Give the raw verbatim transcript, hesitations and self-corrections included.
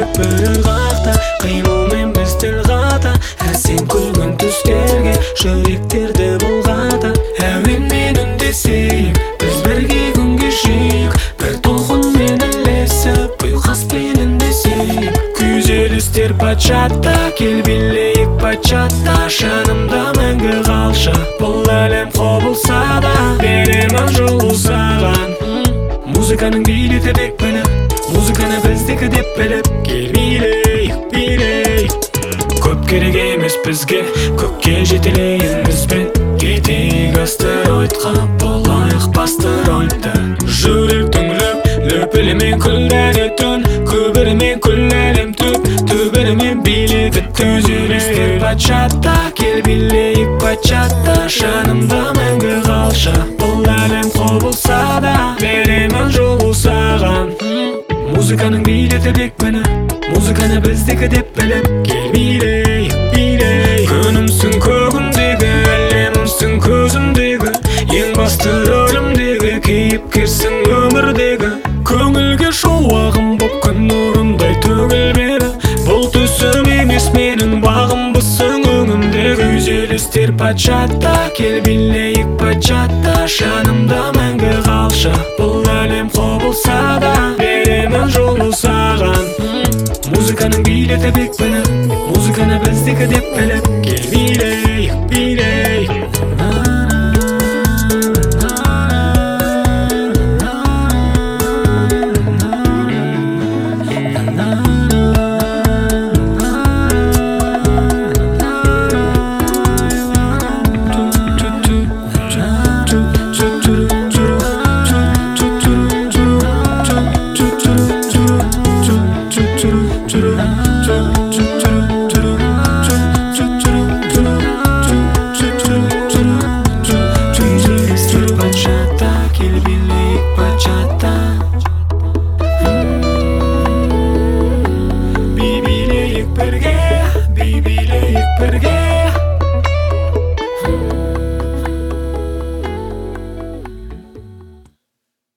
жүрек бір ырғақта, қимылмен біз тіл қата. Ә сен күлгін түстерге жүректерді бұлғата. Әуенмен үндесейік, біз бірге күн кешейік, бір толқынмен ілесіп ұйқаспен үндесейік. Күйзелістер бачатта, кел билейік бачатта. Жанымда мәңгі қалшы, бұл әлем құбылса да, беремін жол саған. Музыканың билеті бекпіні, музыканы біздікі деп біліп, кел билейік, билейік. Көп керек емес бізге, көкке жетелейін бізбен. Кетейік астероидқа, болайық басты рольда. Жүректің лөп, лөпілімен күлдәне түн, көбірімен күл әлем түп, төбірімен биледі түзелістер бачатта. Кел билейік бачатта, жанымда мәңгі қалшы, бұл әлем құбылса да, беремін жол саған. Музыканың билеті бекпіні, музыканы біздікі деп біліп, кел билейік, билейік. Күнімсің көгімдегі, әлемімсің көзімдегі, ең басты рөлімдегі, кейіпкерсің өмірдегі. Көңілге шуағым боп күн нұрындай төгіл бері, бұл түсім емес менің бағымбысың өңімдегі. Күйзелістер бачатта, кел билейік бачатта. Жанымда мәңгі қалшы, бұл әлем құбылса да, беремін жол саған. Музыканың билеті бекпіні, музыканы біздікі деп біліп,